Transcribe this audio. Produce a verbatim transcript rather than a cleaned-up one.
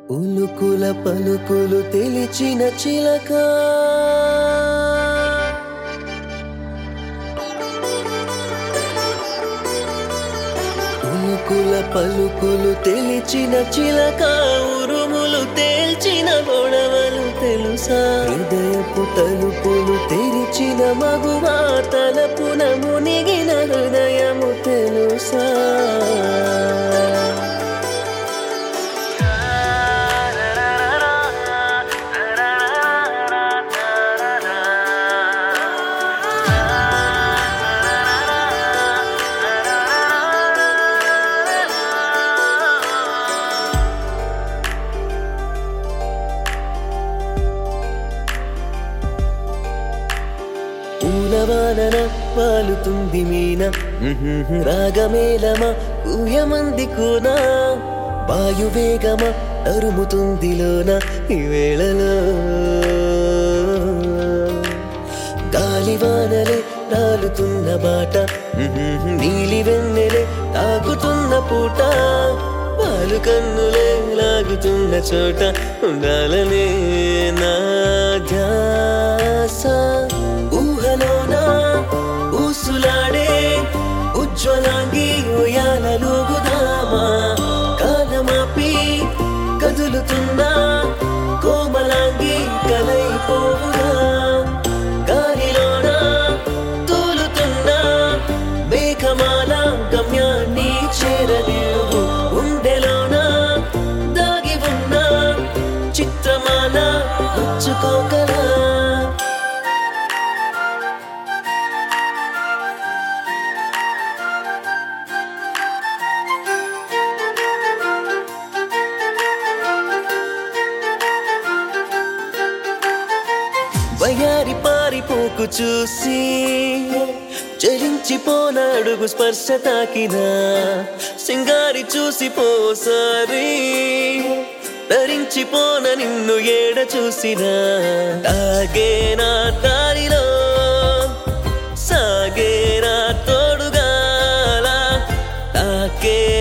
ఉలుకుల పలుకులు తెలిచిన చిలక ఉలుకుల పలుకులు తెలిచిన చిలక ఉరుములు తేల్చిన గొడవలు తెలుసా హృదయపు తలుపులు తెరిచిన మగువా తలపున మునిగిన హృదయము తెలుసా పూలవానన పాలుతుంది మీన రాగమేలమా ఊయమంది కూనా వాయువేగమా అరుముతుంది లోన ఈ వేళలో గాలివానలే రాలుతున్న బాట నీలి వెన్నెలే తాగుతున్న పూట పాలు కన్నులే లాగుతున్న చోట ఉండాలనే నా ధ్యాస ఊహలోనా ఊసులాడే ఉజ్వలాంగి ఉయ్యాలూగుదామా కాలమాపి కదులుతున్నా కోమలాంగి కలైపోవుగా గాలిలోనా తూలుతున్నా మేఘమాల గమ్యాన్ని చేరలేవు ఉండెలోనా దాగి ఉన్నా చిత్రమాల పుచ్చుకోగలా వయారి పారిపోకు చూసి చలించిపోన అడుగు స్పర్శ తాకినా సింగారి చూసి పోసారి ధరించిపోన నిన్ను ఏడ చూసినా తాగేనా దారిలో సాగేనా తోడుగాల తాకే